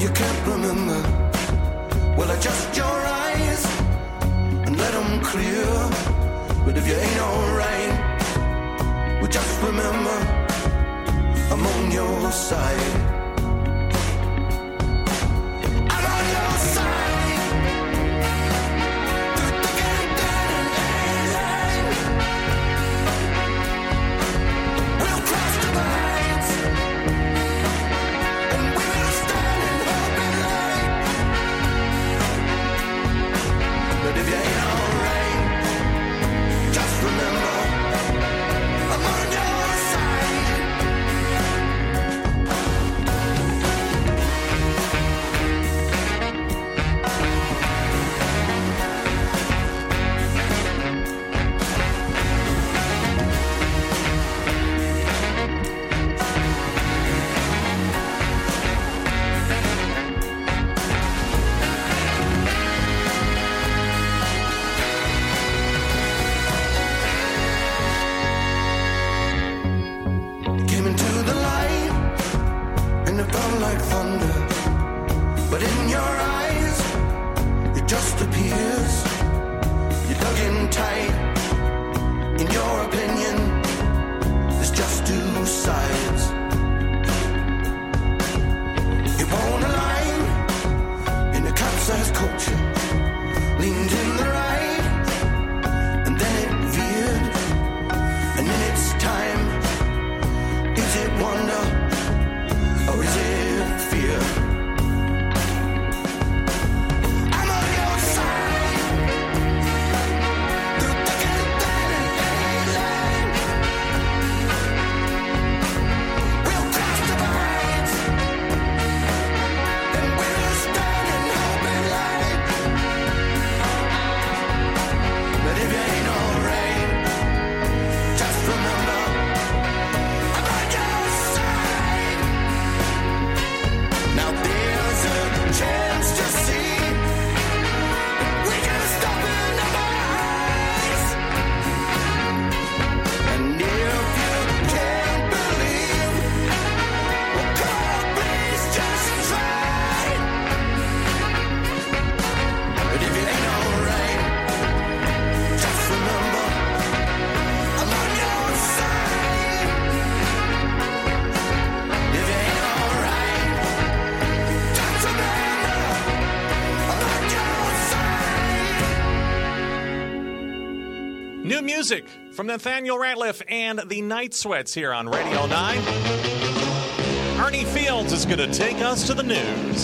you can't remember. Well, adjust your eyes and let them clear. But if you ain't alright, well, just remember I'm on your side. I'm on your side. Through thick and thin. We'll cross divides and we will stand in hope and light. But if you ain't alright, just remember I'm on your side. Came into the light and it felt like thunder, but in your eyes it just appears. You dug in tight. In your opinion, there's just two sides. It won't align in the capsized culture. Leaned in the right, and then it veered, and in its time. Is it wonder or is it fear? I'm on your side. Through thick and thin and we'll cross divides and we'll stand in hope and light. But if you ain't alright, just remember I'm on your side. Now there's a chance to see we can stop in the eyes. And if you can't believe, well, come on, please just try. But if you ain't alright, just remember I'm on your side. If you ain't alright, just remember I'm on your side. New music from Nathaniel Ratliff and the Night Sweats here on Radio 9. Ernie Fields is going to take us to the news.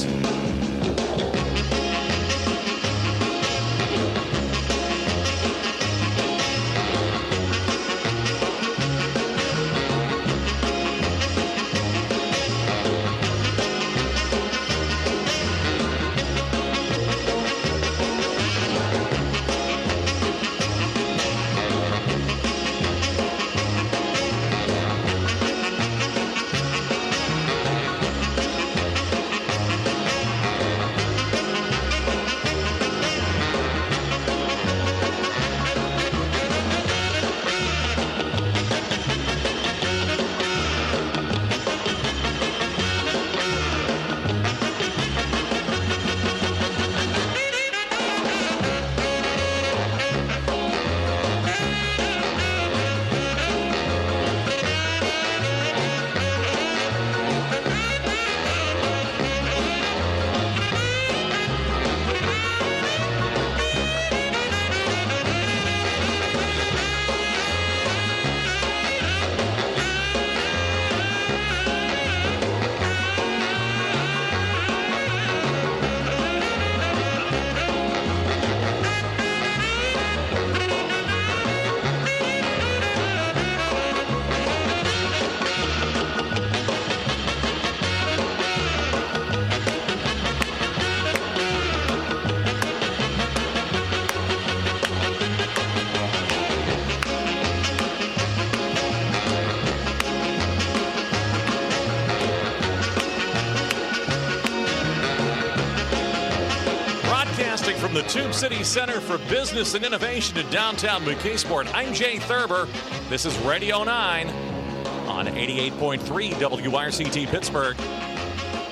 From the Tube City Center for Business and Innovation in downtown McKeesport, I'm Jay Thurber. This is Radio 9 on 88.3 WRCT Pittsburgh.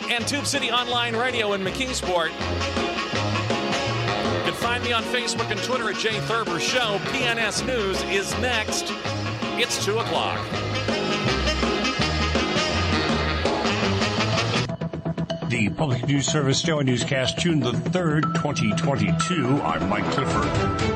and Tube City Online Radio in McKeesport. You can find me on Facebook and Twitter at Jay Thurber Show. PNS News is next. It's 2 o'clock. The Public News Service Daily Newscast, June the 3rd, 2022. I'm Mike Clifford.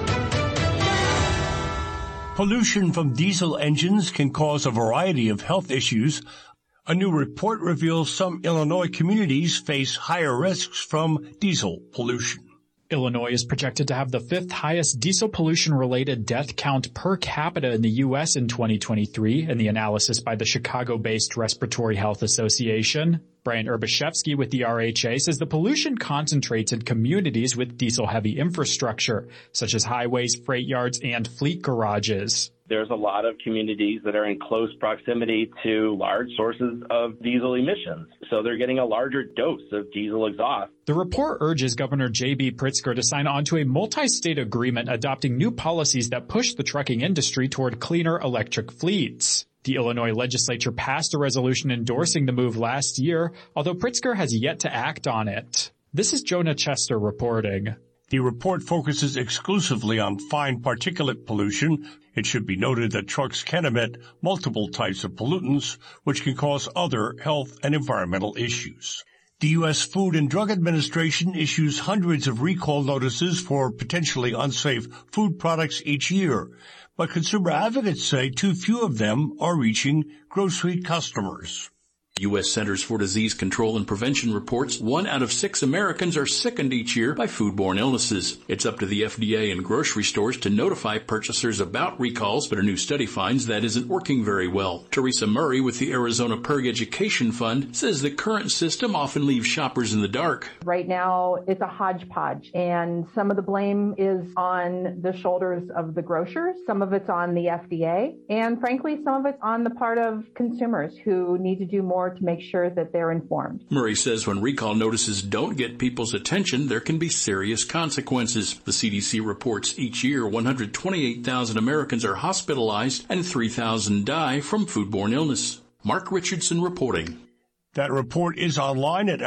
Pollution from diesel engines can cause a variety of health issues. A new report reveals some Illinois communities face higher risks from diesel pollution. Illinois is projected to have the 5th highest diesel pollution-related death count per capita in the U.S. in 2023, in the analysis by the Chicago-based Respiratory Health Association. Brian Urbaszewski with the RHA says the pollution concentrates in communities with diesel-heavy infrastructure, such as highways, freight yards, and fleet garages. There's a lot of communities that are in close proximity to large sources of diesel emissions, so they're getting a larger dose of diesel exhaust. The report urges Governor J.B. Pritzker to sign on to a multi-state agreement adopting new policies that push the trucking industry toward cleaner electric fleets. The Illinois legislature passed a resolution endorsing the move last year, although Pritzker has yet to act on it. This is Jonah Chester reporting. The report focuses exclusively on fine particulate pollution. It should be noted that trucks can emit multiple types of pollutants, which can cause other health and environmental issues. The U.S. Food and Drug Administration issues hundreds of recall notices for potentially unsafe food products each year, but consumer advocates say too few of them are reaching grocery customers. U.S. Centers for Disease Control and Prevention reports 1 out of 6 Americans are sickened each year by foodborne illnesses. It's up to the FDA and grocery stores to notify purchasers about recalls, but a new study finds that isn't working very well. Teresa Murray with the Arizona PIRG Education Fund says the current system often leaves shoppers in the dark. Right now, it's a hodgepodge, and some of the blame is on the shoulders of the grocers, some of it's on the FDA, and frankly, some of it's on the part of consumers who need to do more to make sure that they're informed. Murray says when recall notices don't get people's attention, there can be serious consequences. The CDC reports each year 128,000 Americans are hospitalized and 3,000 die from foodborne illness. Mark Richardson reporting. That report is online at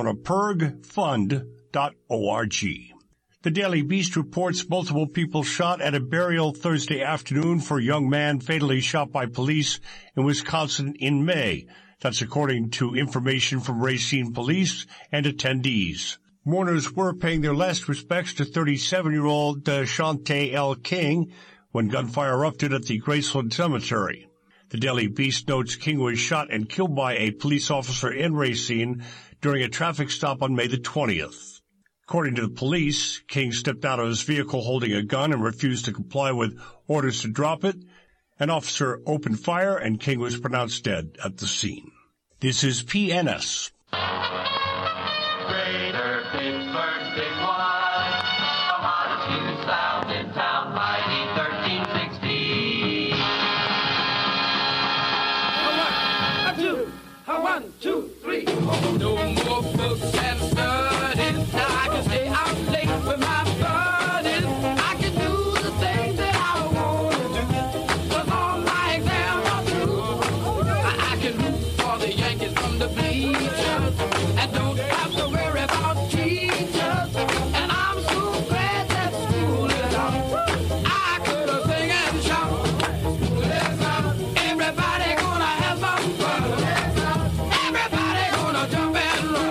ArizonaPIRGFund.org. The Daily Beast reports multiple people shot at a burial Thursday afternoon for a young man fatally shot by police in Wisconsin in May. That's according to information from Racine Police and attendees. Mourners were paying their last respects to 37-year-old Shante L. King when gunfire erupted at the Graceland Cemetery. The Daily Beast notes King was shot and killed by a police officer in Racine during a traffic stop on May the 20th. According to the police, King stepped out of his vehicle holding a gun and refused to comply with orders to drop it. An officer opened fire and King was pronounced dead at the scene. This is PNS. Greater Pittsburgh, big one, the hottest new sound in town, mighty 1360. One, two, three. No more books and studies. Now I can stay out late with my buddies. I can do the things that I want to do. 'Cause all my exams are through. I can root for the Yankees from the bleachers and don't have to worry about teachers. And I'm so glad that school is out. I could have sing and shout. School is out. Everybody gonna have some fun. Everybody gonna jump and run.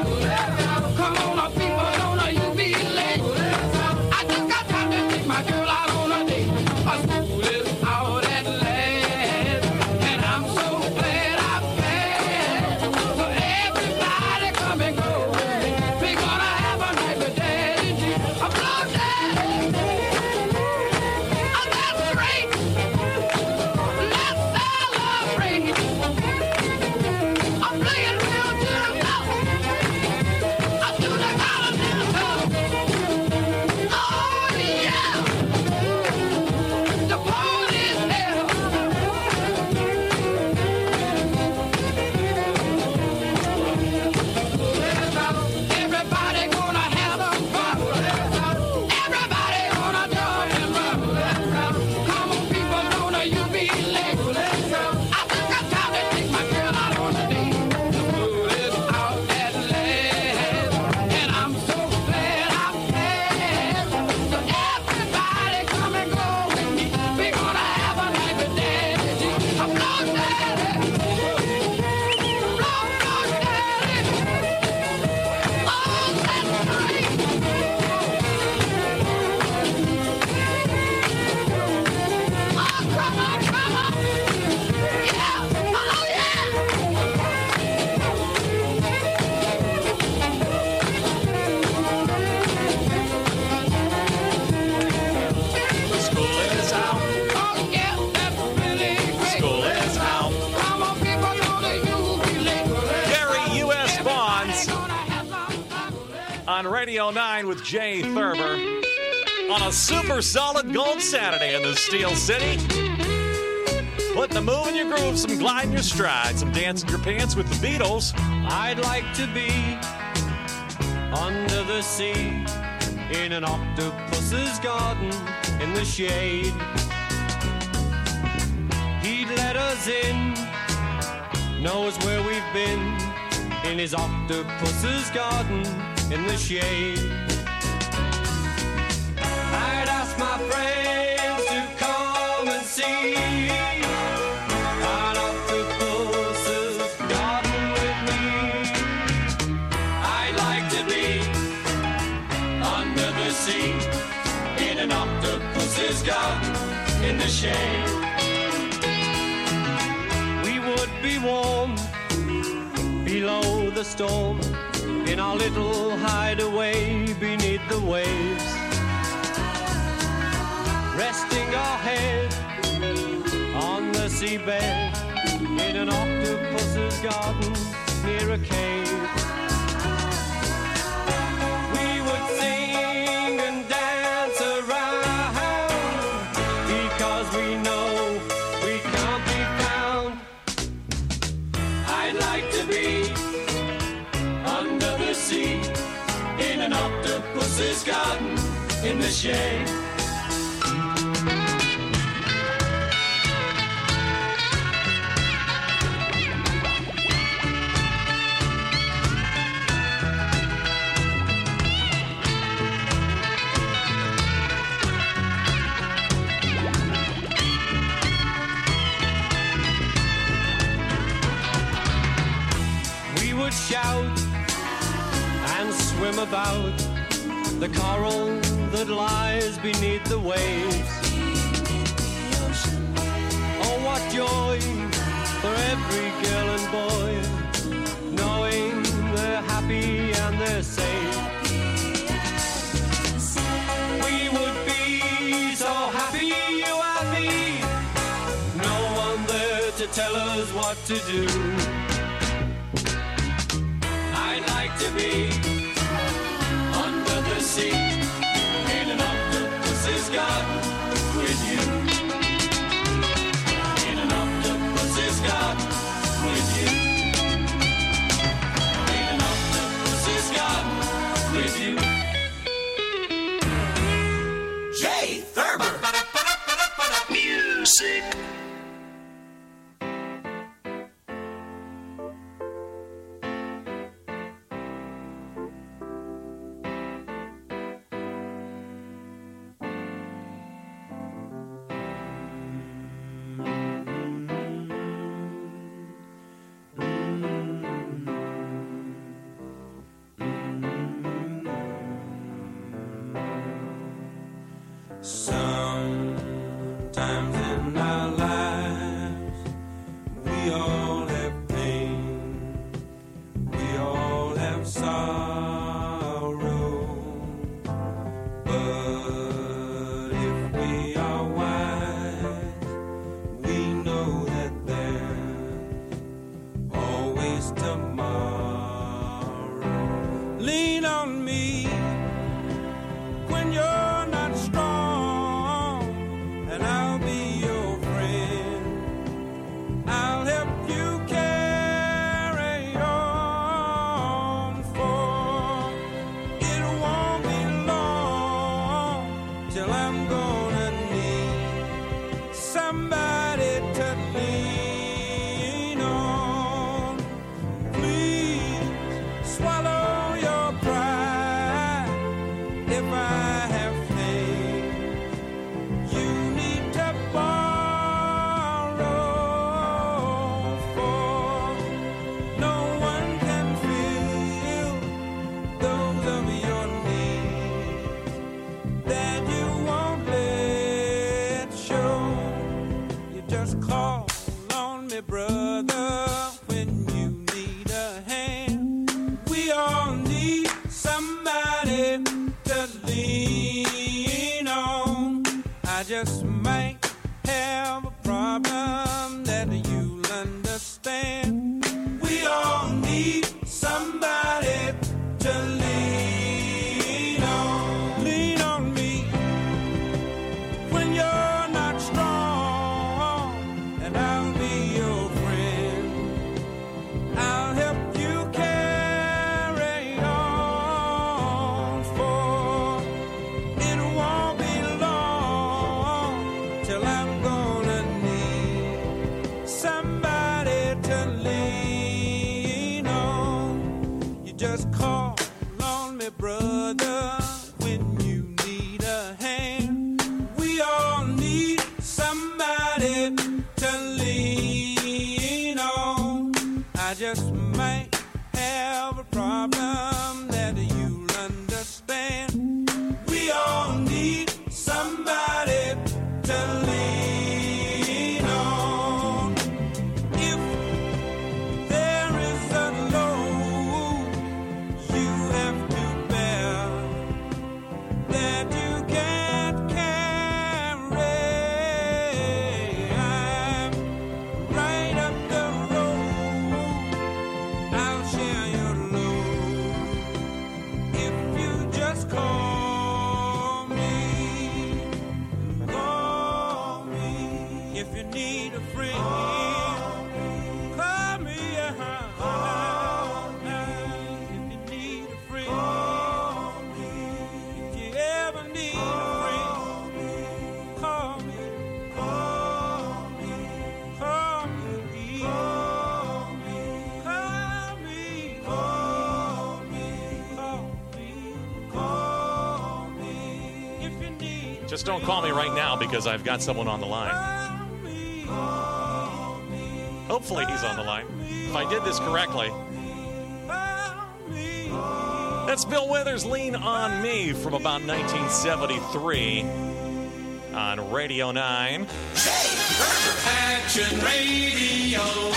on Radio 9 with Jay Thurber on a super solid gold Saturday in the Steel City. Putting a move in your groove, some glide in your stride, some dance in your pants with the Beatles. I'd like to be under the sea in an octopus's garden in the shade. He'd let us in, knows where we've been, in his octopus's garden in the shade. I'd ask my friends to come and see an octopus's garden with me. I'd like to be under the sea in an octopus's garden in the shade. We would be warm below the storm in our little hideaway beneath the waves, resting our head on the seabed in an octopus's garden near a cave. We would sing and dance around because we know we can't be found. I'd like to be under the sea in an octopus's garden in the shade. Shout and swim about the coral that lies beneath the waves. Oh, what joy for every girl and boy, knowing they're happy and they're safe. We would be so happy, you and me, no one there to tell us what to do. I'd like to be under the sea in an octopus's garden with you. In an octopus's garden with you. In an octopus's garden with you. Jay Thurber. Music. Sometimes in our lives we all have pain, we all have sorrow, but if we are wise, we know that there's always tomorrow. Lean on me when you're not strong, and I'll be your friend. I'll help you carry on, for it won't be long till I'm gonna need somebody to lean on. Please swallow your pride if I have just call on me, brother, when you need a hand. We all need somebody to lean on. I just might have a problem that you'll understand. We all need somebody to lean on. If there is a load you have to bear that you can't carry, I'm right up the road. I'll share your load if you just call me. Call me if you need a friend. Call me, if you need a friend. If you ever need a friend, call me. Call me. Call me. Call me. Call me. Call me. Call me. If you need Just don't call me right now because I've got someone on the line. Hopefully he's on the line. If I did this correctly. That's Bill Withers' Lean on Me from about 1973 on Radio 9. Action Radio.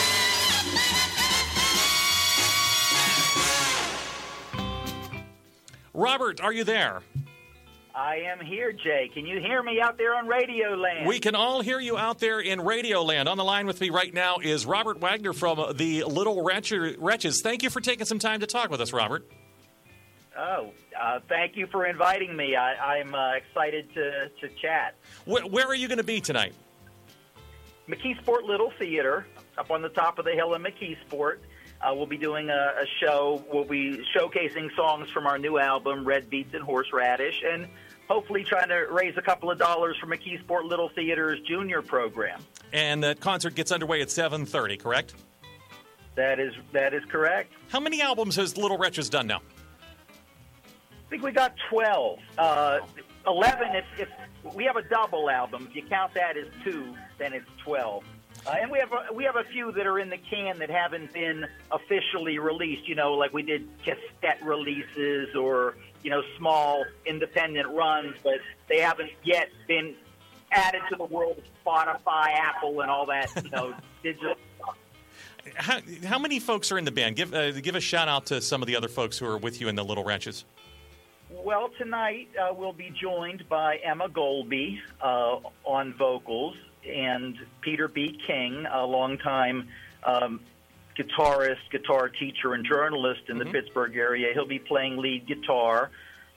Robert, are you there? I am here, Jay. Can you hear me out there on Radio Land? We can all hear you out there in Radio Land. On the line with me right now is Robert Wagner from the Little Wretches. Thank you for taking some time to talk with us, Robert. Oh, thank you for inviting me. I'm excited to chat. Where are you going to be tonight? McKeesport Little Theater, up on the top of the hill in McKeesport. We'll be doing a show. We'll be showcasing songs from our new album, Red Beets and Horseradish, and hopefully trying to raise a couple of dollars for McKeesport Little Theater's junior program. And that concert gets underway at 7:30, correct? That is correct. How many albums has Little Wretches done now? I think we got 12. 11 if we have a double album. If you count that as 2, then it's 12. And we have a few that are in the can that haven't been officially released. You know, like we did cassette releases or, you know, small independent runs, but they haven't yet been added to the world of Spotify, Apple, and all that, you know, digital stuff. How many folks are in the band? Give a shout out to some of the other folks who are with you in the Little Wretches. Well, tonight we'll be joined by Emma Golby on vocals and Peter B. King, a longtime guitarist, guitar teacher, and journalist in the Pittsburgh area. He'll be playing lead guitar.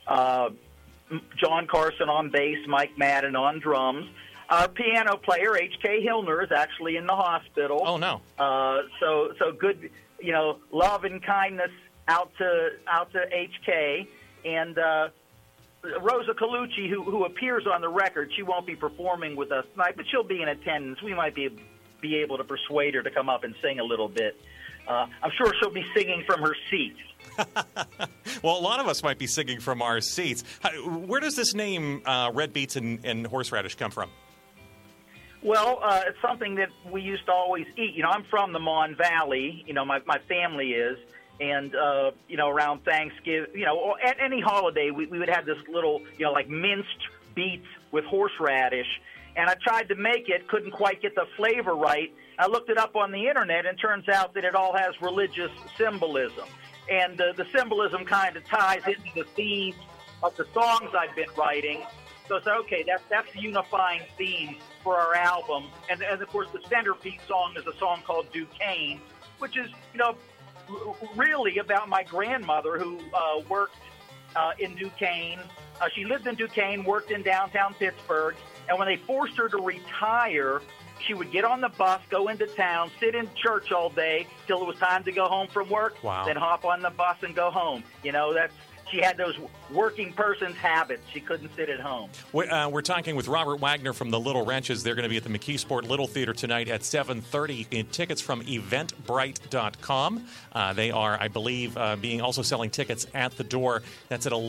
John Carson on bass, Mike Madden on drums. Our piano player, H.K. Hillner, is actually in the hospital. Oh, no. So good, you know, love and kindness out to H.K. And Rosa Colucci, who appears on the record, she won't be performing with us tonight, but she'll be in attendance. We might be able to persuade her to come up and sing a little bit. I'm sure she'll be singing from her seat. Well, a lot of us might be singing from our seats. Where does this name, Red Beets and Horseradish, come from? Well, it's something that we used to always eat. You know, I'm from the Mon Valley. You know, my family is. And, you know, around Thanksgiving, you know, or at any holiday, we would have this little, you know, like minced beets with horseradish. And I tried to make it, couldn't quite get the flavor right. I looked it up on the Internet, and it turns out that it all has religious symbolism. And the symbolism kind of ties into the theme of the songs I've been writing. So I said, okay, that's the unifying theme for our album. And of course, the centerpiece song is a song called Duquesne, which is, you know, really about my grandmother who worked in Duquesne. She lived in Duquesne, worked in downtown Pittsburgh, and when they forced her to retire, she would get on the bus, go into town, sit in church all day till it was time to go home from work, Wow. then hop on the bus and go home. You know, she had those working person's habits. She couldn't sit at home. We're talking with Robert Wagner from the Little Wrenches. They're going to be at the McKeesport Little Theater tonight at 7:30. Tickets from Eventbrite.com. They are, I believe, also selling tickets at the door. That's at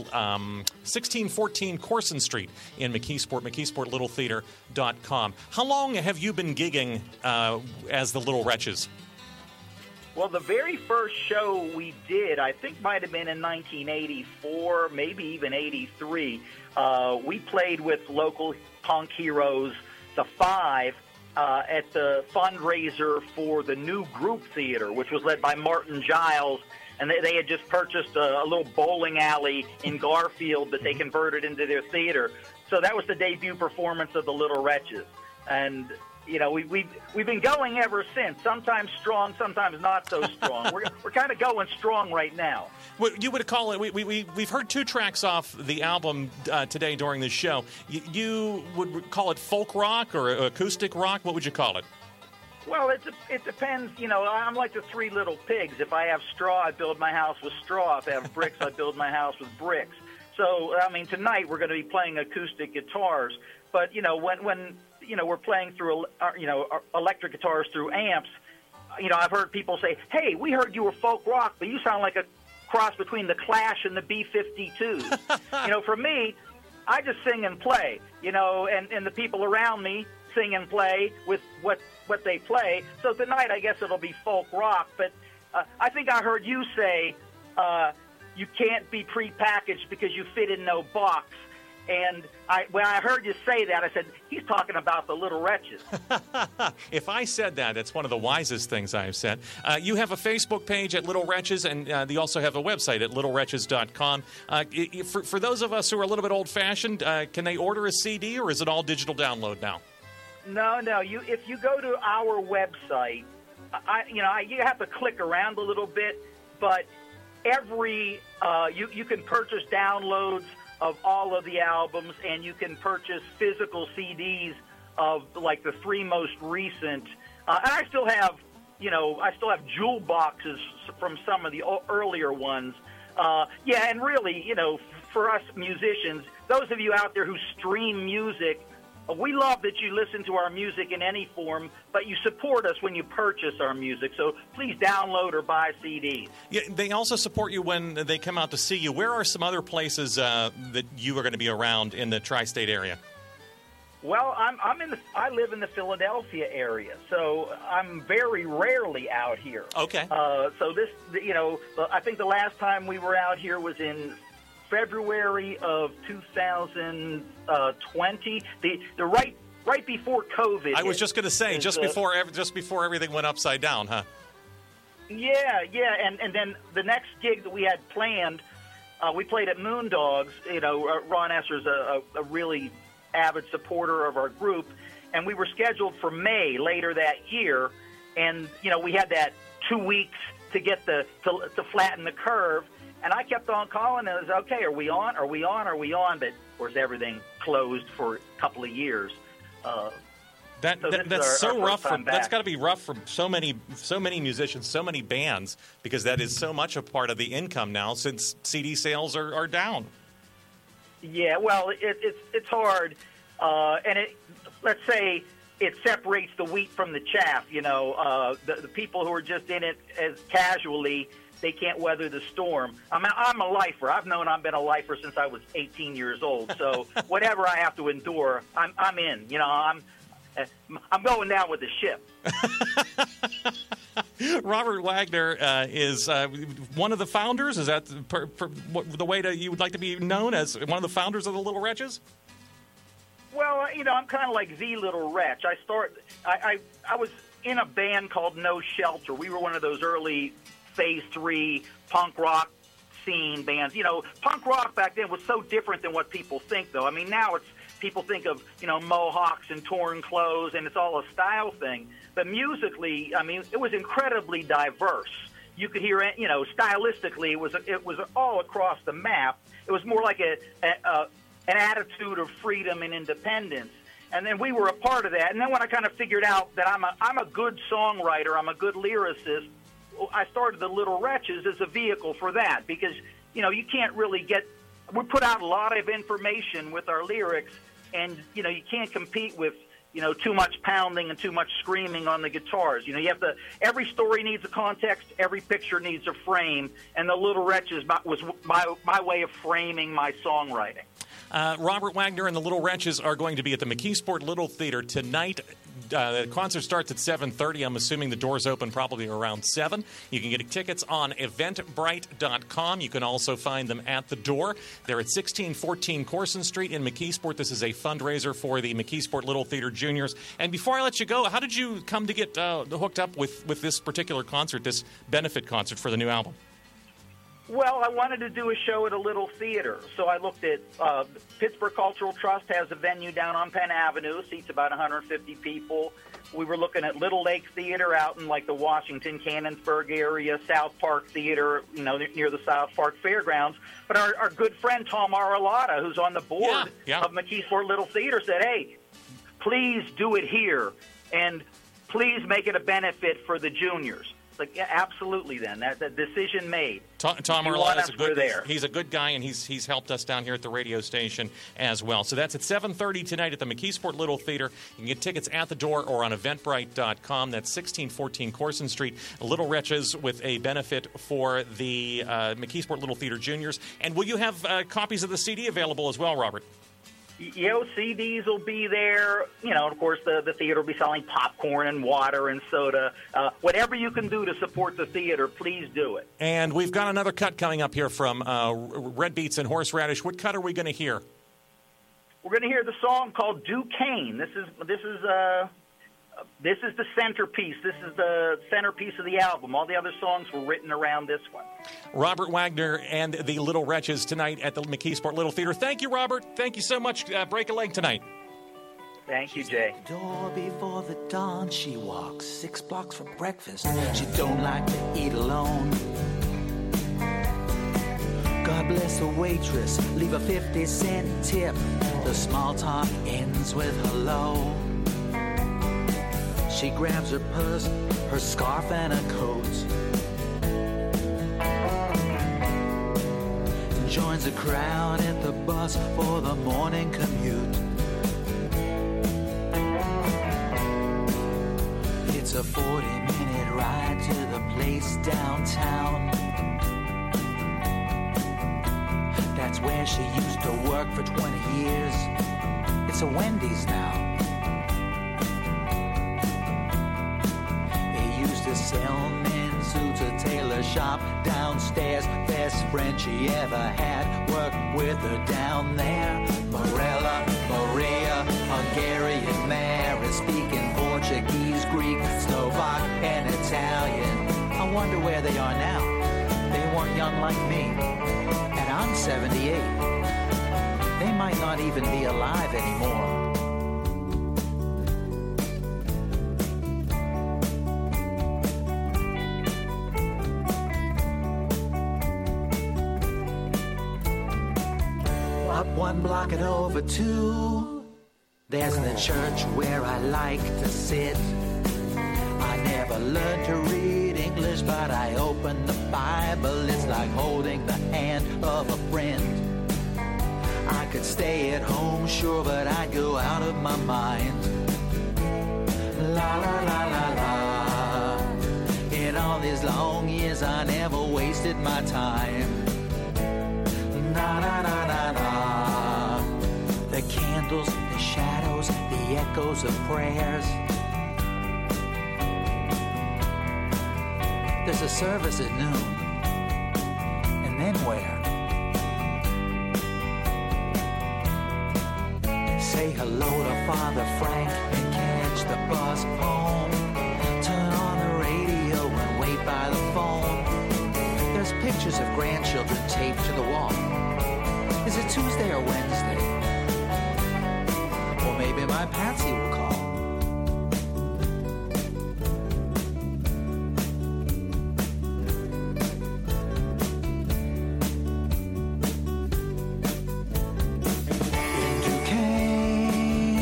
1614 Corson Street in McKeesport, McKeesportLittleTheater.com. How long have you been gigging as the Little Wretches? Well, the very first show we did, I think might have been in 1984, maybe even 83. We played with local punk heroes, the Five, at the fundraiser for the new Group Theater, which was led by Martin Giles. And they had just purchased a little bowling alley in Garfield that they converted into their theater. So that was the debut performance of the Little Wretches. And you know, we've been going ever since. Sometimes strong, sometimes not so strong. We're kind of going strong right now. Well, you would call it. We've heard 2 tracks off the album today during this show. You would call it folk rock or acoustic rock? What would you call it? Well, it depends. You know, I'm like the 3 little pigs. If I have straw, I build my house with straw. If I have bricks, I build my house with bricks. So, I mean, tonight we're going to be playing acoustic guitars. But, you know, when you know, we're playing through, electric guitars through amps. You know, I've heard people say, hey, we heard you were folk rock, but you sound like a cross between the Clash and the B-52s. You know, for me, I just sing and play, you know, and the people around me sing and play with what they play. So tonight, I guess it'll be folk rock. But I think I heard you say you can't be prepackaged because you fit in no box. And when I heard you say that, I said, he's talking about the Little Wretches. If I said that, it's one of the wisest things I have said. You have a Facebook page at Little Wretches, and you also have a website at littlewretches.com. For those of us who are a little bit old-fashioned, can they order a CD, or is it all digital download now? No. If you go to our website, you have to click around a little bit, but you can purchase downloads of all of the albums, and you can purchase physical CDs of like the 3 most recent. And I still have jewel boxes from some of the earlier ones. And really, you know, for us musicians, those of you out there who stream music, we love that you listen to our music in any form, but you support us when you purchase our music. So please download or buy CDs. Yeah, they also support you when they come out to see you. Where are some other places that you are going to be around in the tri-state area? Well, I live in the Philadelphia area, so I'm very rarely out here. Okay. So this, you know, I think the last time we were out here was in February of 2020, the right before COVID. I was just going to say, just before everything went upside down, huh? Yeah, and then the next gig that we had planned, we played at Moondogs. You know, Ron Esser's a really avid supporter of our group, and we were scheduled for May later that year, and you know, we had that 2 weeks to get to flatten the curve. And I kept on calling, and it was, okay, are we on? But, of course, everything closed for a couple of years. That's so rough. That's got to be rough for so many musicians, so many bands, because that is so much a part of the income now since CD sales are down. Yeah, well, it's hard. And let's say it separates the wheat from the chaff, you know. The people who are just in it as casually, they can't weather the storm. I'm a lifer. I've been a lifer since I was 18 years old. So whatever I have to endure, I'm in. You know, I'm going down with the ship. Robert Wagner is one of the founders. Is that the way that you would like to be known, as one of the founders of the Little Wretches? Well, you know, I'm kind of like the Little Wretch. I was in a band called No Shelter. We were one of those early Phase 3 punk rock scene bands. You know, punk rock back then was so different than what people think, though. I mean, now people think of, you know, mohawks and torn clothes, and it's all a style thing. But musically, I mean, it was incredibly diverse. You could hear it, you know, stylistically, it was all across the map. It was more like an attitude of freedom and independence. And then we were a part of that. And then when I kind of figured out that I'm a good songwriter, I'm a good lyricist, I started the Little Wretches as a vehicle for that, because you can't really we put out a lot of information with our lyrics, and, you can't compete with, too much pounding and too much screaming on the guitars. You have every story needs a context, every picture needs a frame, and The Little Wretches was my way of framing my songwriting. Robert Wagner and the Little Wretches are going to be at the McKeesport Little Theater tonight. The concert starts at 7:30. I'm assuming the doors open probably around 7. You can get tickets on eventbrite.com. You can also find them at the door. They're at 1614 Corson Street in McKeesport. This is a fundraiser for the McKeesport Little Theater Juniors. And before I let you go, how did you come to get hooked up with this particular concert, this benefit concert for the new album? Well, I wanted to do a show at a little theater, so I looked at Pittsburgh Cultural Trust has a venue down on Penn Avenue, seats about 150 people. We were looking at Little Lake Theater out in like the Washington, Canonsburg area, South Park Theater, near the South Park Fairgrounds. But our good friend Tom Aralata, who's on the board of McKeesport Little Theater, said, "Hey, please do it here, and please make it a benefit for the juniors." Like, yeah, absolutely. Then that decision made. Tom Arlott is he's a good guy, and he's helped us down here at the radio station as well. So that's at 7:30 tonight at the McKeesport Little Theater. You can get tickets at the door or on Eventbrite.com. That's 1614 Corson Street. Little Wretches with a benefit for the McKeesport Little Theater Juniors. And will you have copies of the CD available as well, Robert? CDs will be there. Of course, the theater will be selling popcorn and water and soda. Whatever you can do to support the theater, please do it. And we've got another cut coming up here from Red Beets and Horseradish. What cut are we going to hear? We're going to hear the song called Duquesne. This is the centerpiece. This is the centerpiece of the album. All the other songs were written around this one. Robert Wagner and the Little Wretches tonight at the McKeesport Little Theater. Thank you, Robert. Thank you so much. Break a leg tonight. Thank you, Jay. Door before the dawn, she walks 6 blocks for breakfast. She don't like to eat alone. God bless the waitress, leave a 50-cent tip. The small talk ends with hello. She grabs her purse, her scarf, and her coat, and joins the crowd at the bus for the morning commute. It's a 40-minute ride to the place downtown. That's where she used to work for 20 years. It's a Wendy's now. To sell men's suits, a tailor shop downstairs. Best friend she ever had worked with her down there. Morella, Maria, Hungarian, Mary, speaking Portuguese, Greek, Slovak, and Italian. I wonder where they are now. They weren't young like me, and I'm 78. They might not even be alive anymore. One block and over 2, there's the church where I like to sit. I never learned to read English, but I open the Bible. It's like holding the hand of a friend. I could stay at home, sure, but I'd go out of my mind. La la la la la. In all these long years, I never wasted my time. Na na na na na. The candles, the shadows, the echoes of prayers. There's a service at noon. And then where? Say hello to Father Frank and catch the bus home. Turn on the radio and wait by the phone. There's pictures of grandchildren taped to the wall. Is it Tuesday or Wednesday? Or maybe my Patsy will call. In Duquesne,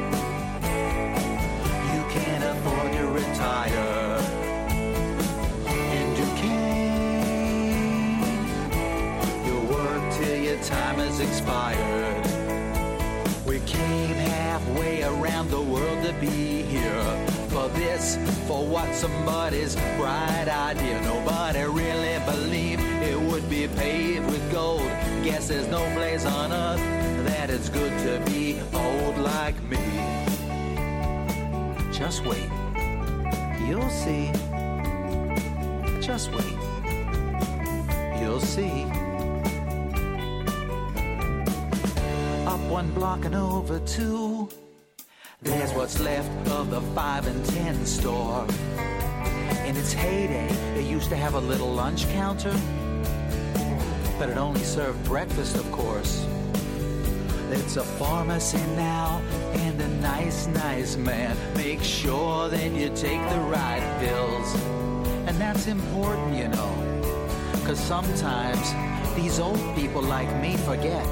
you can't afford to retire. In Duquesne, your time has expired. We came halfway around the world to be here. For this, for what somebody's bright idea. Nobody really believed it would be paved with gold. Guess there's no place on earth that it's good to be old like me. Just wait, you'll see. Just wait, you'll see. Up one block and over two, there's what's left of the 5 and 10 store. In its heyday, it used to have a little lunch counter, but it only served breakfast, of course. It's a pharmacy now, and a nice, nice man makes sure that you take the right pills. And that's important, you know, 'cause sometimes these old people like me forget.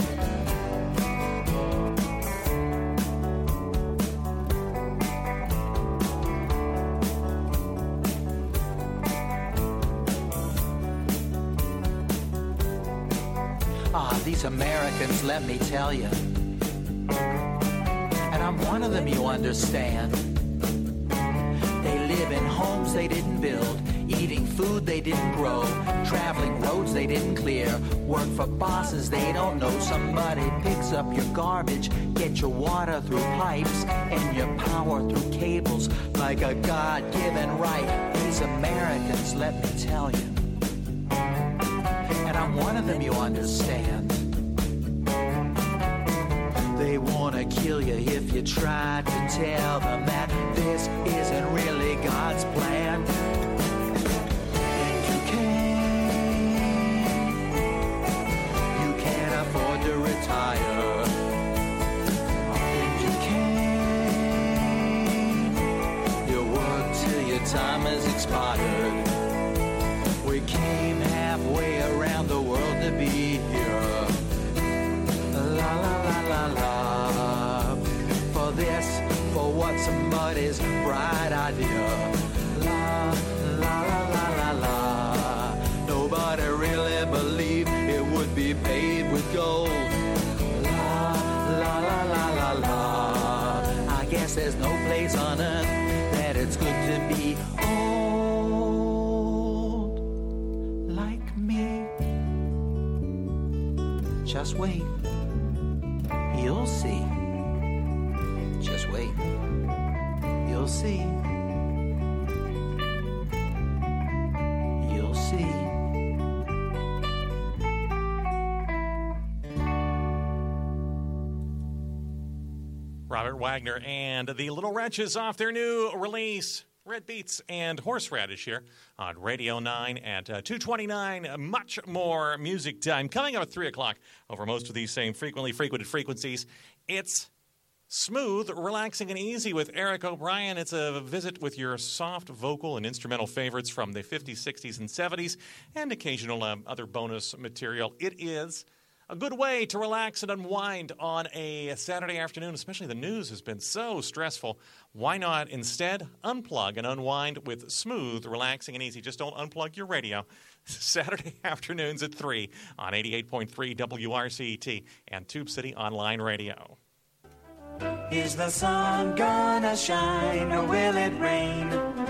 These Americans, let me tell you, and I'm one of them, you understand. They live in homes they didn't build, eating food they didn't grow, traveling roads they didn't clear, work for bosses they don't know. Somebody picks up your garbage, get your water through pipes, and your power through cables like a God-given right. These Americans, let me tell you, and I'm one of them, you understand. They wanna kill you if you try to tell them that this isn't really God's plan. And you can't afford to retire. And you work till your time has expired. We came halfway around the world to be here. La la la la la. For this, for what somebody's bright idea. La la la la la la. Nobody really believed it would be paved with gold. La la la la la la. I guess there's no place on earth that it's good to be old like me. Just wait. You'll see. Just wait. You'll see. You'll see. Robert Wagner and the Little Wretches off their new release, Red Beets and Horseradish, here on Radio 9 at 2:29. Much more music time coming up at 3 o'clock over most of these same frequently frequented frequencies. It's Smooth, Relaxing, and Easy with Eric O'Brien. It's a visit with your soft vocal and instrumental favorites from the 50s, 60s, and 70s, and occasional other bonus material. It is a good way to relax and unwind on a Saturday afternoon, especially the news has been so stressful. Why not instead unplug and unwind with Smooth, Relaxing, and Easy? Just don't unplug your radio. Saturday afternoons at 3 on 88.3 WRCT and Tube City Online Radio. Is the sun gonna shine or will it rain?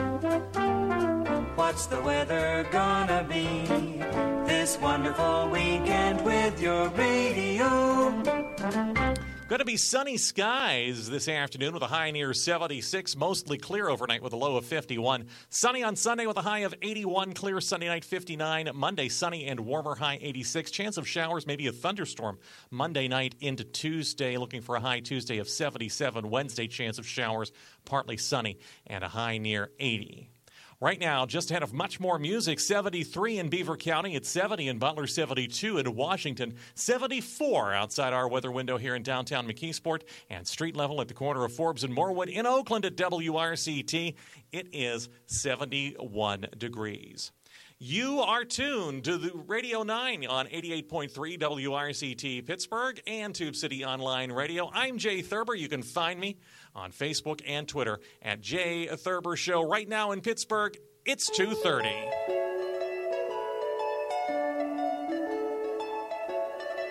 What's the weather gonna be this wonderful weekend with your radio? Going to be sunny skies this afternoon with a high near 76. Mostly clear overnight with a low of 51. Sunny on Sunday with a high of 81. Clear Sunday night 59. Monday sunny and warmer, high 86. Chance of showers, maybe a thunderstorm Monday night into Tuesday. Looking for a high Tuesday of 77. Wednesday chance of showers, partly sunny and a high near 80. Right now, just ahead of much more music, 73 in Beaver County, it's 70 in Butler, 72 in Washington, 74 outside our weather window here in downtown McKeesport, and street level at the corner of Forbes and Morwood in Oakland at WRCT, it is 71 degrees. You are tuned to the Radio 9 on 88.3 WRCT Pittsburgh and Tube City Online Radio. I'm Jay Thurber. You can find me on Facebook and Twitter at Jay Thurber Show. Right now in Pittsburgh, it's 2:30.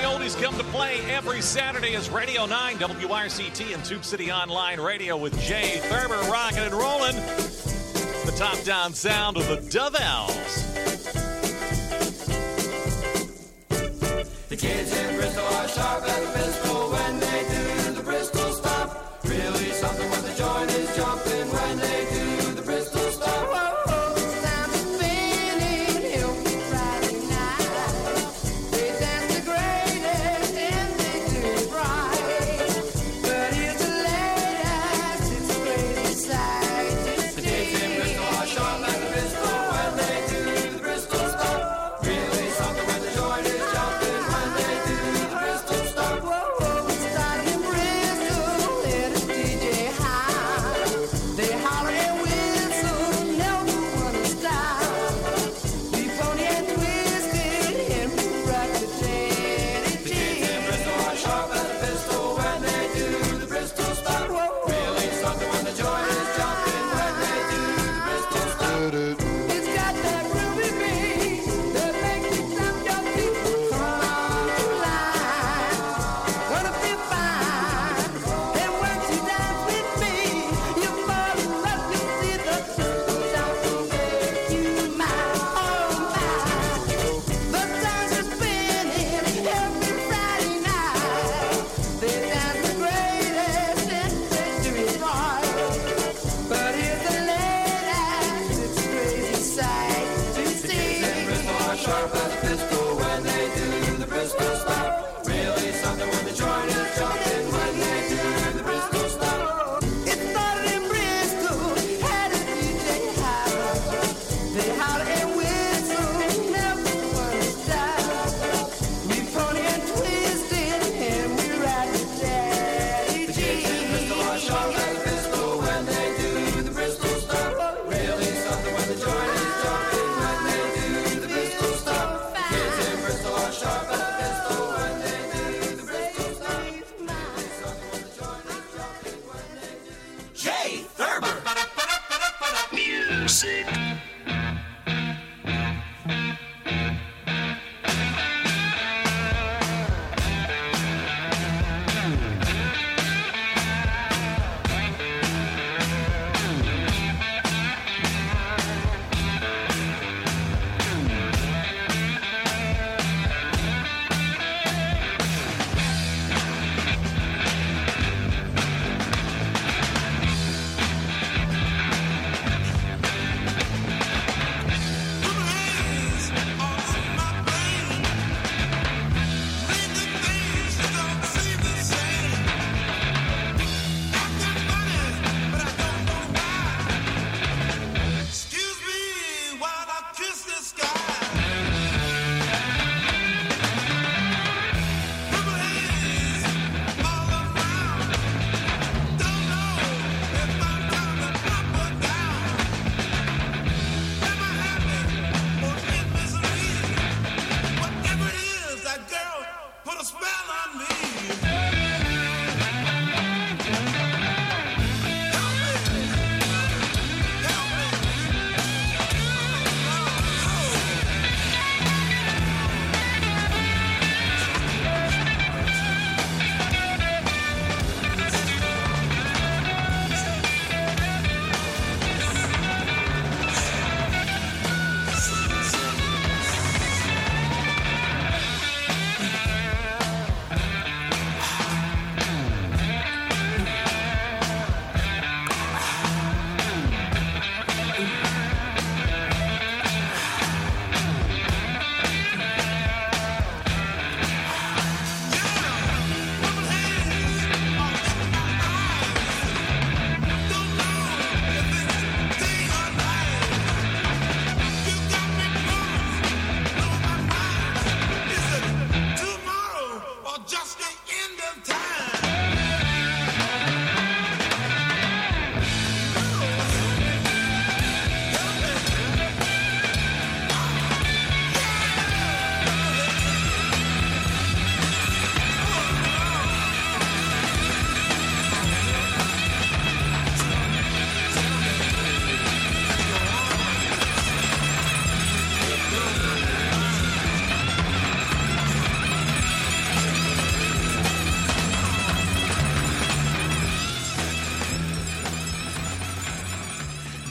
oldies come to play every Saturday is Radio 9, WRCT, and Tube City Online Radio with Jay Thurber rocking and rolling. The top-down sound of the Dovelles. The kids in Bristol are sharp as a pistol when they do the Bristol stop. Really something when the joint is jumping when they do the Bristol stop. Whoa, whoa, it's time to spin it, help me Friday night. They dance the greatest and they do it right. But it's a late ass, it's a crazy sight to see. The kids in Bristol are sharp as a pistol when they do the Bristol stop. Really something when the joint is jumping.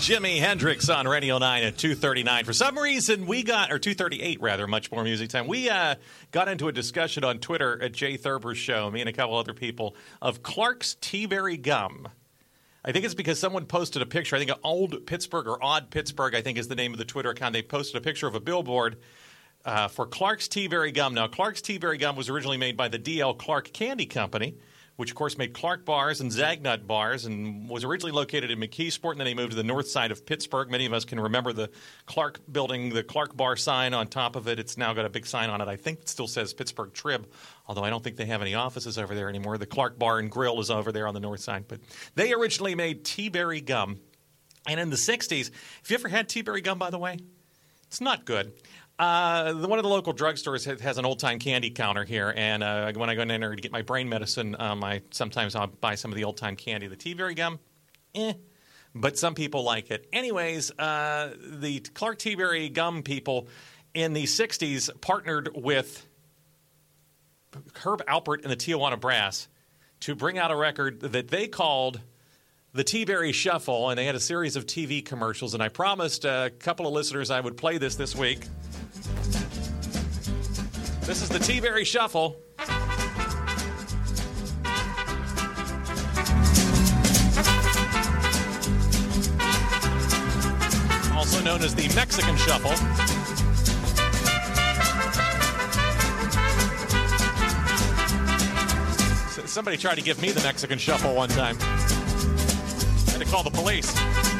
Jimi Hendrix on Radio 9 at 2:39. For some reason, we got, or 2:38 rather, much more music time. We got into a discussion on Twitter at Jay Thurber's show, me and a couple other people, of Clark's T-Berry gum. I think it's because someone posted a picture. I think Old Pittsburgh or Odd Pittsburgh, I think is the name of the Twitter account. They posted a picture of a billboard for Clark's T-Berry gum. Now, Clark's T-Berry gum was originally made by the D.L. Clark Candy Company, which, of course, made Clark bars and Zagnut bars and was originally located in McKeesport, and then they moved to the north side of Pittsburgh. Many of us can remember the Clark building, the Clark bar sign on top of it. It's now got a big sign on it. I think it still says Pittsburgh Trib, although I don't think they have any offices over there anymore. The Clark Bar and Grill is over there on the north side. But they originally made T-Berry gum. And in the 60s, have you ever had T-Berry gum, by the way? It's not good. One of the local drugstores has an old-time candy counter here, and when I go in there to get my brain medicine, sometimes I'll buy some of the old-time candy. The T-Berry gum, but some people like it. Anyways, the Clark T-Berry gum people in the 60s partnered with Herb Alpert and the Tijuana Brass to bring out a record that they called the T-Berry Shuffle, and they had a series of TV commercials, and I promised a couple of listeners I would play this week. This is the T-Berry Shuffle. Also known as the Mexican Shuffle. Somebody tried to give me the Mexican Shuffle one time. I had to call the police.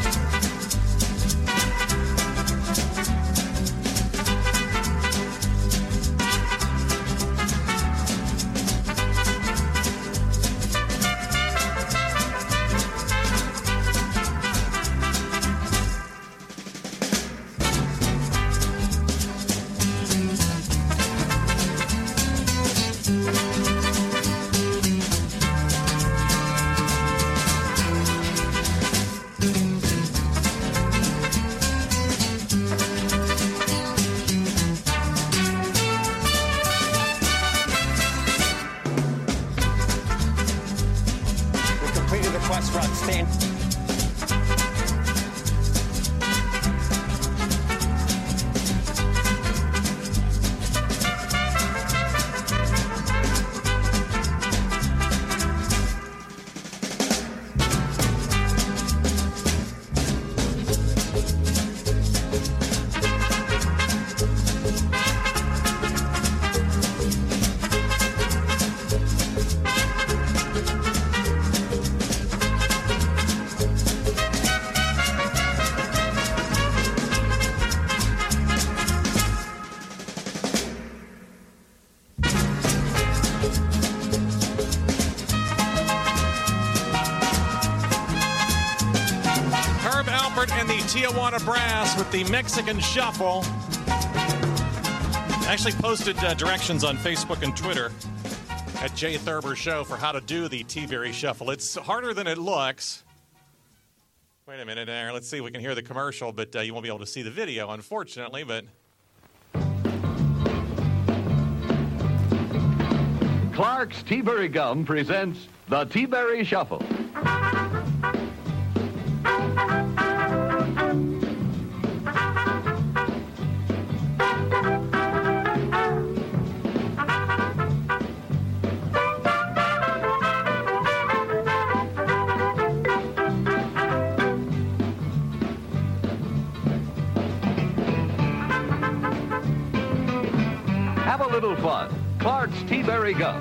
And the Tijuana Brass with the Mexican Shuffle. I actually posted directions on Facebook and Twitter at Jay Thurber Show for how to do the T-Berry Shuffle. It's harder than it looks. Wait a minute there. Let's see if we can hear the commercial, but you won't be able to see the video, unfortunately. But Clark's T-Berry Gum presents the T-Berry Shuffle. Have a little fun. Clark's T-Berry Gum.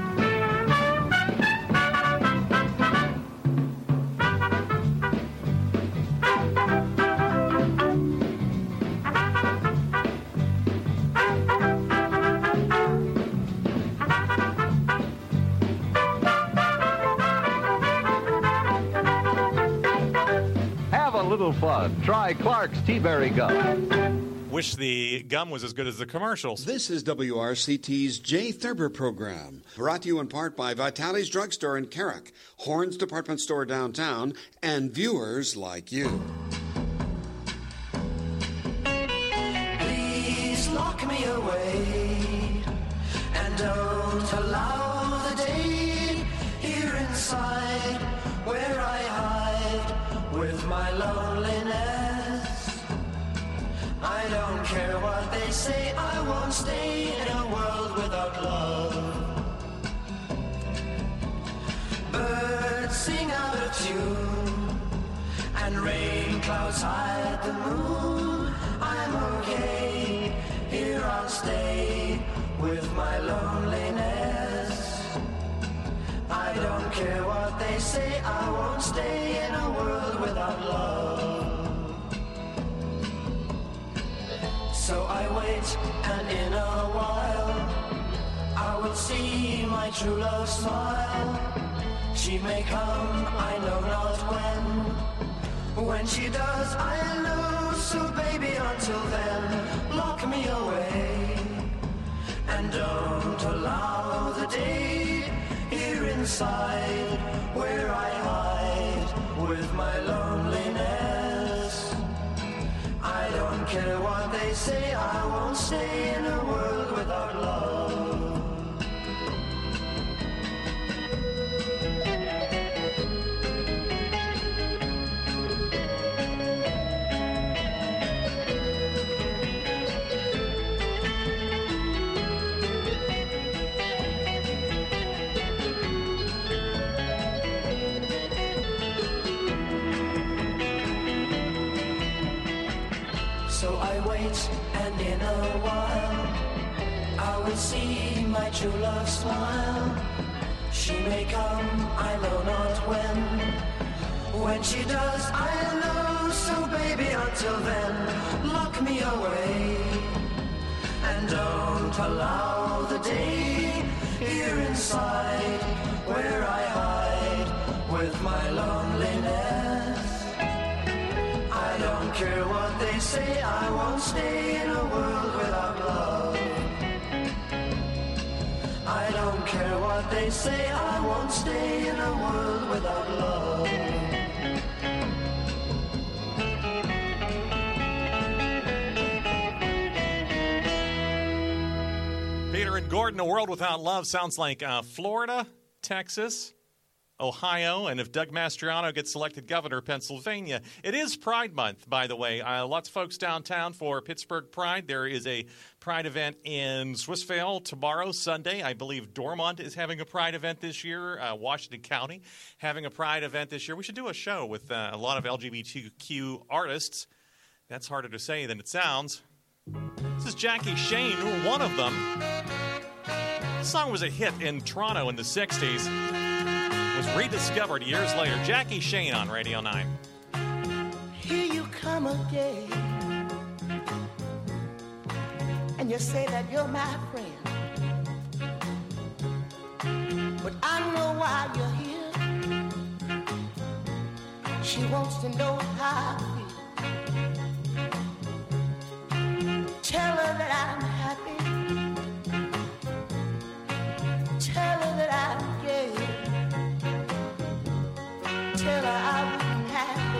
Have a little fun. Try Clark's T-Berry Gum. Wish the gum was as good as the commercials. This is WRCT's Jay Thurber program, brought to you in part by Vitale's Drugstore in Carrick, Horn's Department Store downtown, and viewers like you. Please lock me away and don't allow the day here inside where I hide with my loneliness. care what they say, I won't stay in a world without love. Birds sing out of tune, and rain clouds hide the moon. I'm okay, here I'll stay with my loneliness. I don't care what they say, I won't stay in a world without love. So I wait, and in a while I will see my true love smile. She may come, I know not when. When she does, I'll know. So baby, until then, lock me away, and don't allow the day here inside where I hide with my loneliness. I don't care what they say, I won't stay in a world without love. So I wait, and in a while I will see my true love smile. She may come, I know not when. When she does, I'll know. So baby, until then, lock me away, and don't allow the day here inside where I hide with my loneliness. I don't care what they say, I won't stay in a world without love. I don't care what they say, I won't stay in a world without love. Peter and Gordon, A World Without Love sounds like Florida, Texas, Ohio, and if Doug Mastriano gets selected governor, Pennsylvania. It is Pride Month, by the way. Lots of folks downtown for Pittsburgh Pride. There is a Pride event in Swissvale tomorrow, Sunday. I believe Dormont is having a Pride event this year. Washington County having a Pride event this year. We should do a show with a lot of LGBTQ artists. That's harder to say than it sounds. This is Jackie Shane, one of them. This song was a hit in Toronto in the 60s. Was rediscovered years later. Jackie Shane on Radio 9. Here you come again, and you say that you're my friend, but I know why you're here. She wants to know how I feel. Tell her that I'm happy. Tell her that I'm gay. Tell her I wouldn't have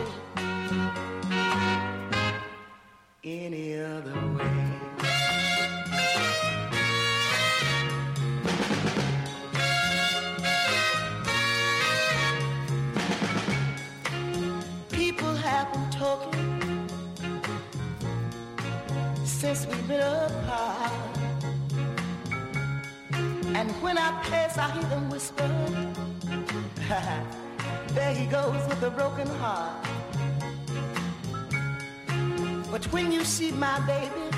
it any other way. People have been talking since we've been apart, and when I pass I hear them whisper, there he goes with a broken heart. But when you see my baby,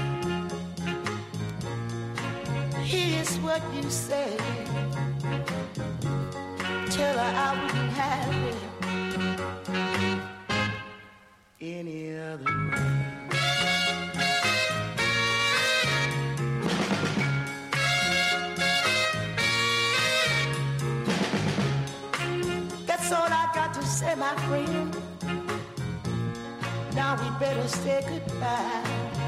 here's what you say. Tell her I wouldn't have it any other way. That's all I got to say, my friend. Now we better say goodbye.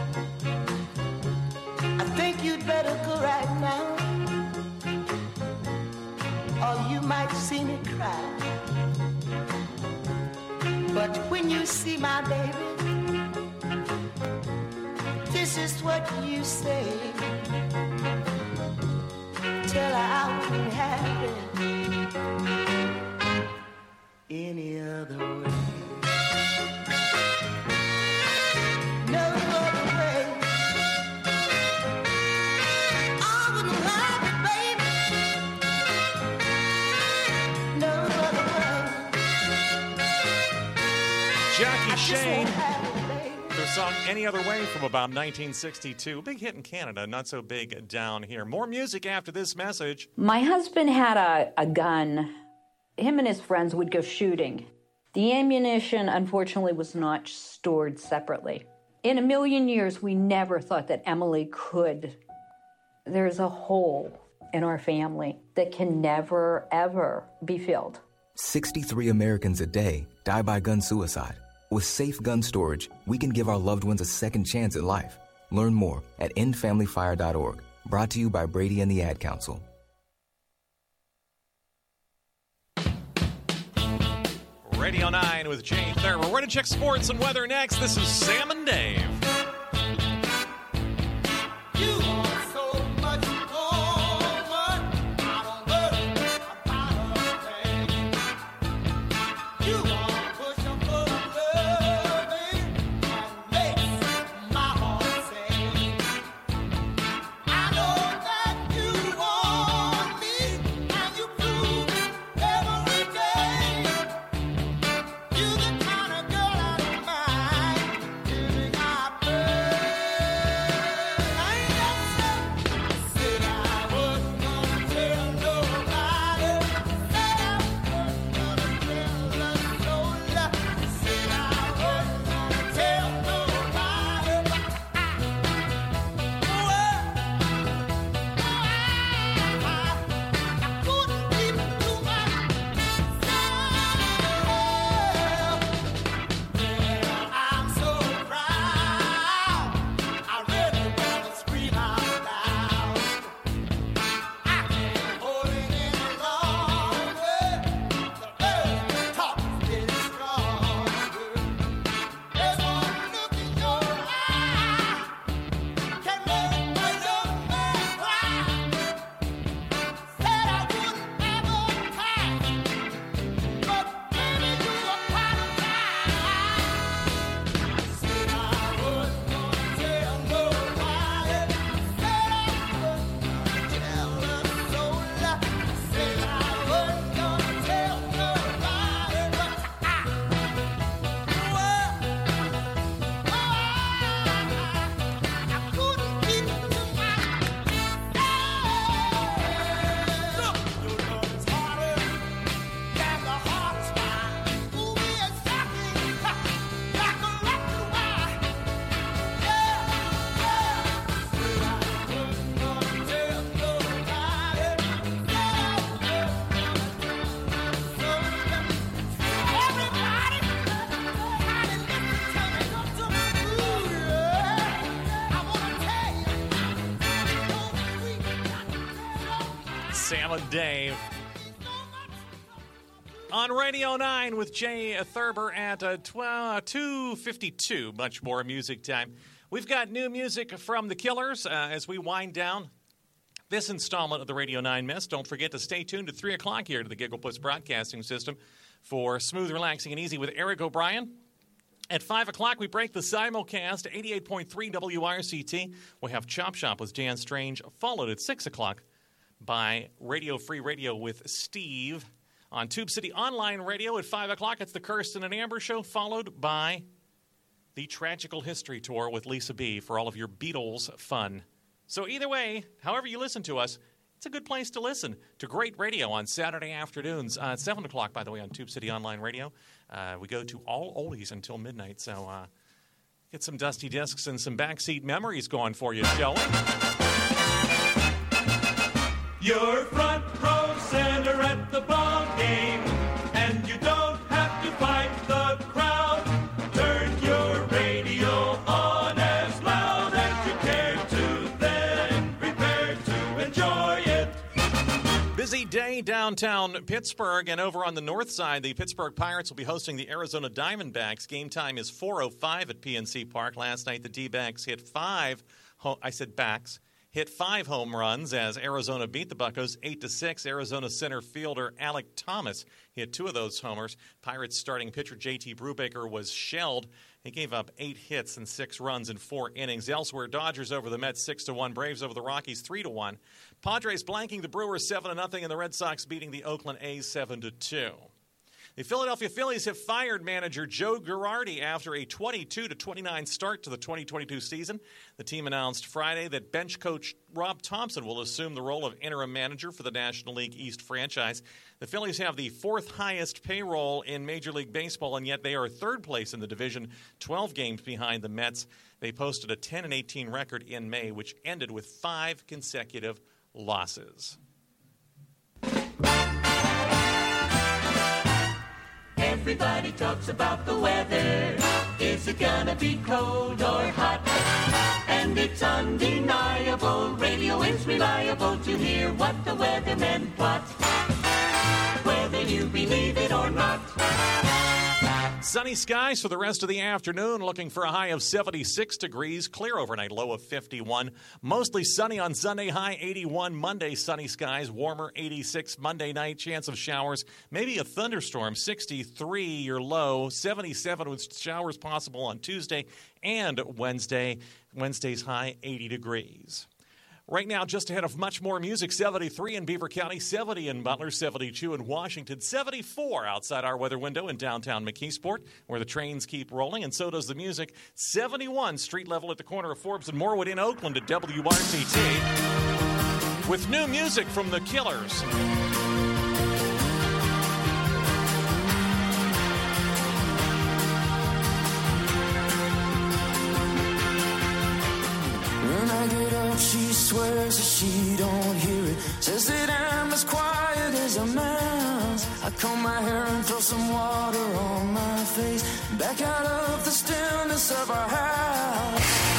I think you'd better go right now, or you might see me cry. But when you see my baby, this is what you say. Tell her I wouldn't have it any other way. No other way. Jackie Shane. Their song Any Other Way from about 1962. Big hit in Canada, not so big down here. More music after this message. My husband had a gun. Him and his friends would go shooting. The ammunition, unfortunately, was not stored separately. In a million years, we never thought that Emily could. There's a hole in our family that can never, ever be filled. 63 Americans a day die by gun suicide. With safe gun storage, we can give our loved ones a second chance at life. Learn more at endfamilyfire.org. Brought to you by Brady and the Ad Council. Radio 9 with Jay Thurber. We're going to check sports and weather next. This is Sam and Dave. Sam and Dave on Radio 9 with Jay Thurber at 2:52. Much more music time. We've got new music from The Killers as we wind down this installment of the Radio 9 Mess. Don't forget to stay tuned at 3 o'clock here to the Gigglepuss Broadcasting System for Smooth, Relaxing, and Easy with Eric O'Brien. At 5 o'clock, we break the simulcast, 88.3 WRCT. We have Chop Shop with Dan Strange, followed at 6 o'clock by Radio Free Radio with Steve. On Tube City Online Radio at 5 o'clock, it's the Kirsten and Amber Show, followed by the Tragical History Tour with Lisa B. for all of your Beatles fun. So either way, however you listen to us, it's a good place to listen to great radio on Saturday afternoons. At 7 o'clock, by the way, on Tube City Online Radio. We go to all oldies until midnight, so get some dusty discs and some backseat memories going for you, shall we? You're front row center at the ball game, and you don't have to fight the crowd. Turn your radio on as loud as you care to, then prepare to enjoy it. Busy day downtown Pittsburgh, and over on the north side, the Pittsburgh Pirates will be hosting the Arizona Diamondbacks. Game time is 4:05 at PNC Park. Last night, the D-backs hit hit five home runs as Arizona beat the Buccos 8-6. Arizona center fielder Alec Thomas hit two of those homers. Pirates starting pitcher J.T. Brubaker was shelled. He gave up 8 hits and 6 runs in 4 innings. Elsewhere, Dodgers over the Mets 6-1. Braves over the Rockies 3-1. Padres blanking the Brewers 7-0, and the Red Sox beating the Oakland A's 7-2. The Philadelphia Phillies have fired manager Joe Girardi after a 22-29 start to the 2022 season. The team announced Friday that bench coach Rob Thompson will assume the role of interim manager for the National League East franchise. The Phillies have the fourth highest payroll in Major League Baseball, and yet they are third place in the division, 12 games behind the Mets. They posted a 10-18 record in May, which ended with 5 consecutive losses. Everybody talks about the weather. Is it gonna be cold or hot? And it's undeniable. Radio is reliable to hear what the weathermen plot. Whether you believe it or not. Sunny skies for the rest of the afternoon, looking for a high of 76 degrees, clear overnight, low of 51. Mostly sunny on Sunday, high 81. Monday, sunny skies, warmer 86. Monday night, chance of showers, maybe a thunderstorm, 63 your low, 77 with showers possible on Tuesday and Wednesday. Wednesday's high 80 degrees. Right now, just ahead of much more music, 73 in Beaver County, 70 in Butler, 72 in Washington, 74 outside our weather window in downtown McKeesport, where the trains keep rolling, and so does the music. 71 street level at the corner of Forbes and Morwood in Oakland at WRTT. With new music from The Killers. When I get up, she swears that she don't hear it. Says that I'm as quiet as a mouse. I comb my hair and throw some water on my face. Back out of the stillness of our house.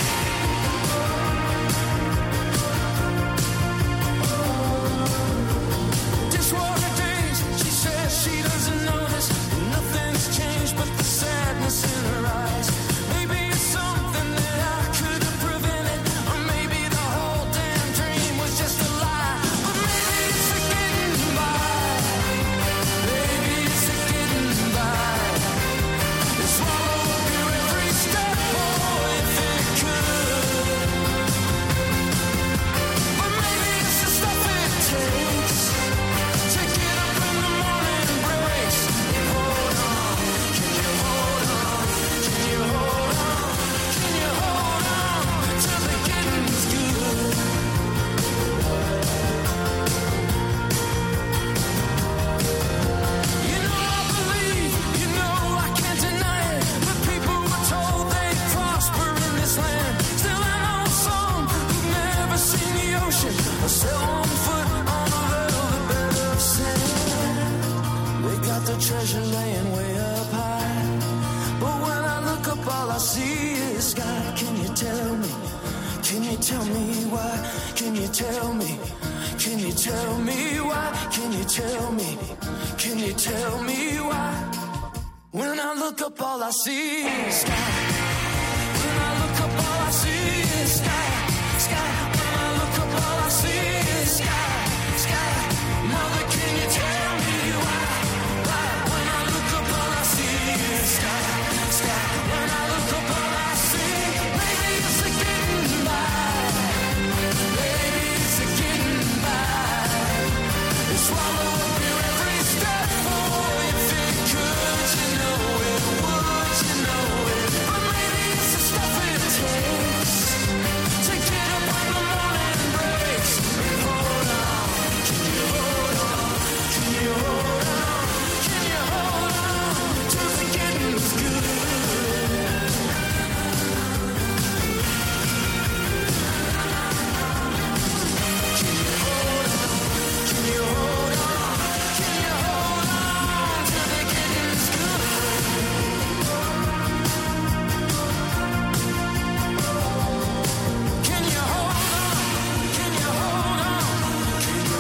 Dishwater days, she says she doesn't notice. Nothing's changed but the sadness in her eyes. Maybe it's something that I could have prevented. Or maybe the whole damn dream was just a lie. But maybe it's a getting by. Maybe it's a getting by. It swallow up your every step, oh, if it could. But maybe it's the stuff it takes to get up in the morning and brace. Hold on, can you hold on? Can you hold on? Can you hold on till the getting's good? You know I believe, you know I can't deny it. But people were told they'd prosper in this land. Still I know some who've never seen the ocean or sail on foot on a velvet bed of sand. They got the treasure laying way up high. But when I look up, all I see is sky. Can you tell me? Can you tell me why? Can you tell me? Can you tell me why? Can you tell me? Can you tell me why? When I look up, all I see is sky. When I look up, all I see is sky. Sky. When I look up, all I see is sky. Sky. Mother, can you tell me why? Why? When I look up, all I see is sky. Sky. When I look up, all I see, maybe it's a getting by. Maybe it's a getting by. It swallow up your every step, oh, if it could, you know it would, you know it. But maybe it's the stuff it takes to get up in the morning and brace. Hold on, can you hold on? Can you hold on? Can you hold on till the getting's good? Can you hold on? Can you hold on? Can you hold on till the getting's good? Can you hold on? Can you hold on? Can you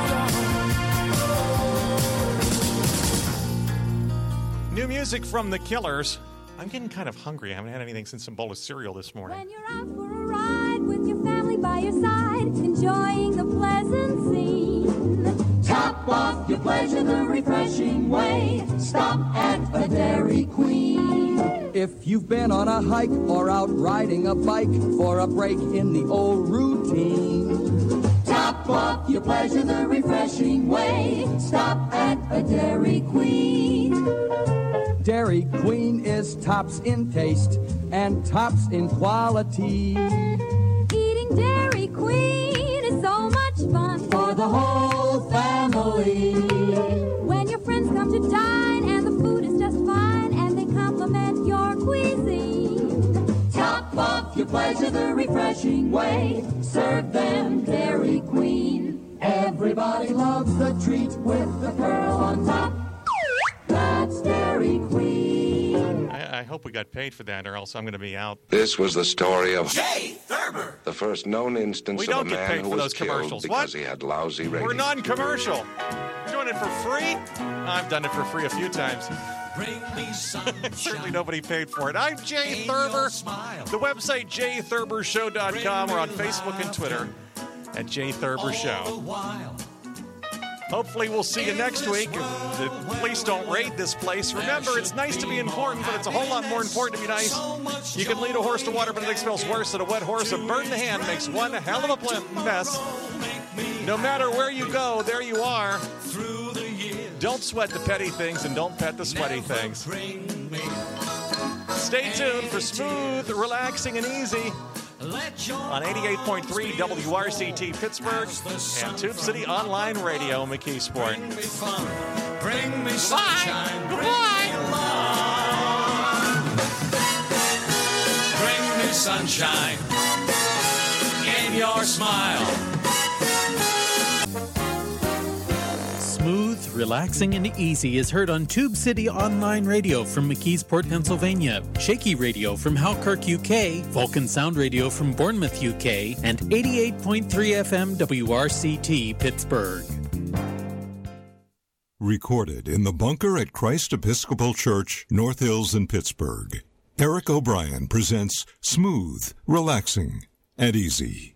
hold on? New music from The Killers. I'm getting kind of hungry. I haven't had anything since some bowl of cereal this morning. When you're out for a ride with your family by your side, enjoying the pleasant scene. Top off your pleasure the refreshing way. Stop at a Dairy Queen. If you've been on a hike or out riding a bike for a break in the old routine, Top off your pleasure the refreshing way. Stop at a Dairy Queen. Dairy Queen is tops in taste and tops in quality. Eating Dairy Queen is so much fun For the whole family. when your friends come to dine and the food is just fine and they compliment your cuisine. Top off your pleasure the refreshing way. Serve them Dairy Queen. Everybody loves the treat with the pearl on top. That's Dairy Queen. I hope we got paid for that, or else I'm going to be out. This was the story of Jay Thurber, the first known instance We of a don't get man paid who for was those killed commercials. because What? he had lousy ratings. We're non-commercial. We're doing it for free? I've done it for free a few times. Bring me sunshine. Certainly nobody paid for it. I'm Jay Thurber. The website, jaythurbershow.com. We're on Facebook and Twitter at Jay Thurber Show. Hopefully we'll see you next week. If the police don't raid this place. Remember, it's nice to be important, but it's a whole lot more important to be nice. You can lead a horse to water, but nothing smells worse than a wet horse. A bird in the hand makes one hell of a mess. No matter where you go, there you are. Don't sweat the petty things and don't pet the sweaty things. Stay tuned for smooth, relaxing, and easy on 88.3 WRCT Pittsburgh and Tube City Online Radio, McKeesport. Bring me sunshine. Bring me love. Bring me sunshine in your smile. Smooth, relaxing, and easy is heard on Tube City Online Radio from McKeesport, Pennsylvania, Shaky Radio from Halkirk, UK, Vulcan Sound Radio from Bournemouth, UK, and 88.3 FM WRCT Pittsburgh. Recorded in the bunker at Christ Episcopal Church, North Hills in Pittsburgh. Eric O'Brien presents Smooth, Relaxing, and Easy.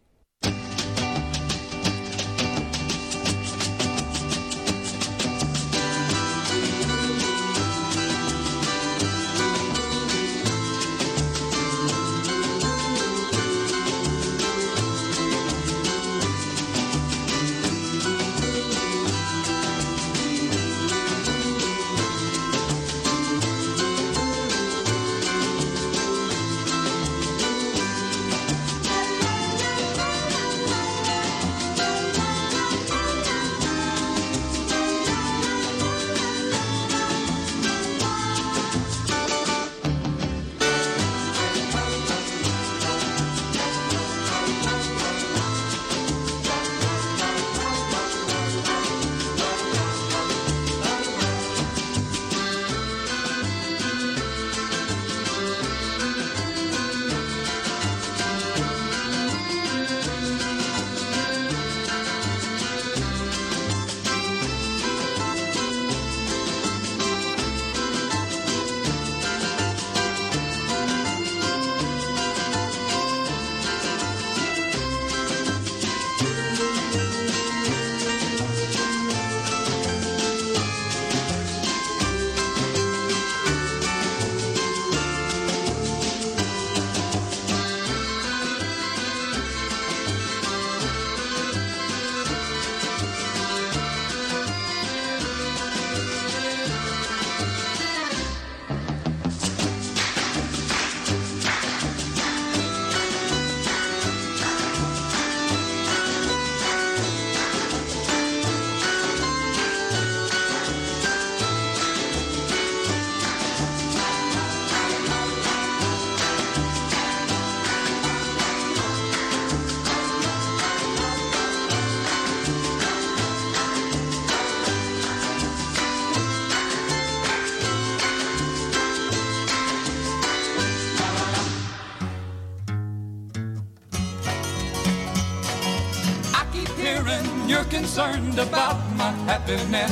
You're concerned about my happiness,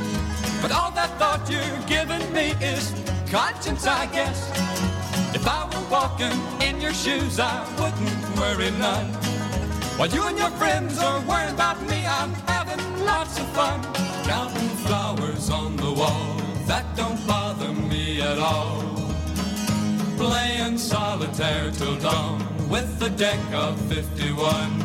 but all that thought you're giving me is conscience, I guess. If I were walking in your shoes, I wouldn't worry none. While you and your friends are worrying about me, I'm having lots of fun. Counting flowers on the wall, that don't bother me at all. Playing solitaire till dawn with a deck of 51.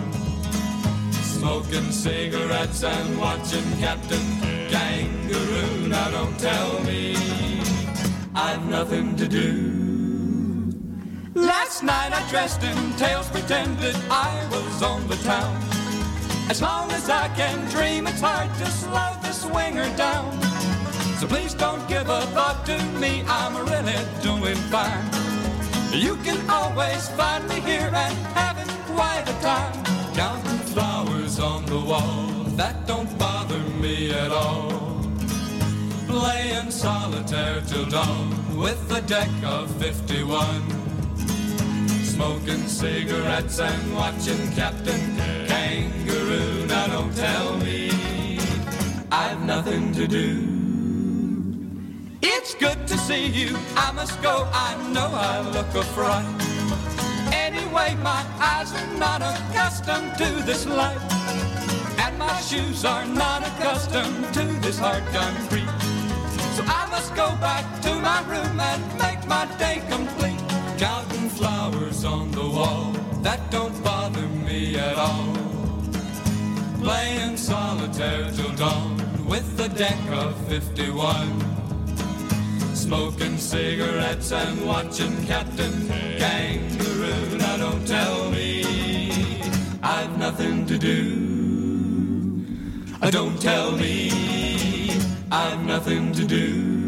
Smoking cigarettes and watching Captain Kangaroo. Now don't tell me I've nothing to do. Last night I dressed in tails, pretended I was on the town. As long as I can dream, it's hard to slow the swinger down. So please don't give a thought to me, I'm really doing fine. You can always find me here and having quite a time. Counting flowers on the wall, that don't bother me at all. Playing solitaire till dawn with a deck of 51. Smoking cigarettes and watching Captain Kangaroo. Now don't tell me I've nothing to do. It's good to see you, I must go, I know I look a fright. Anyway, my eyes are not accustomed to this life, and my shoes are not accustomed to this hard concrete. So I must go back to my room and make my day complete. Counting flowers on the wall, that don't bother me at all. Playing solitaire till dawn with a deck of 51. Smoking cigarettes and watching Captain Kangaroo. Now don't tell me I've nothing to do. Don't tell me I've nothing to do.